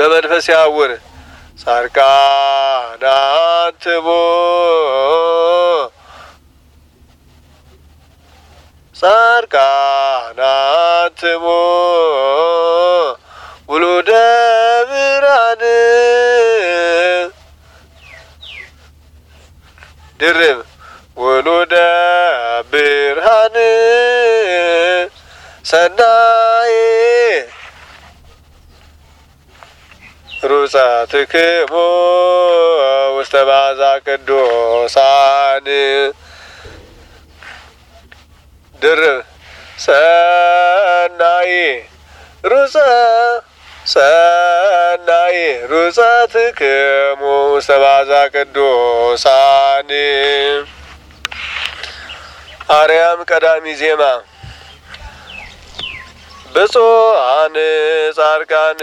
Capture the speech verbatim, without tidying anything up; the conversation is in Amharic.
በመንፈስ ያውር ጻድቃን አንትሙ ጻድቃን አንትሙ ውሉደ ብርሃን ድርብ ውሉደ ብርሃን ሰናይ ሩጻትክሙ ውስተ መዓዛ ቅዱሳን ድርብ ሰናይ ሩጻ ሰናይ ሩጻትክሙ ውስተ መዓዛ ቅዱሳን አርያም ቀዳሚ ዜማ ብፁዓን ጻድቃን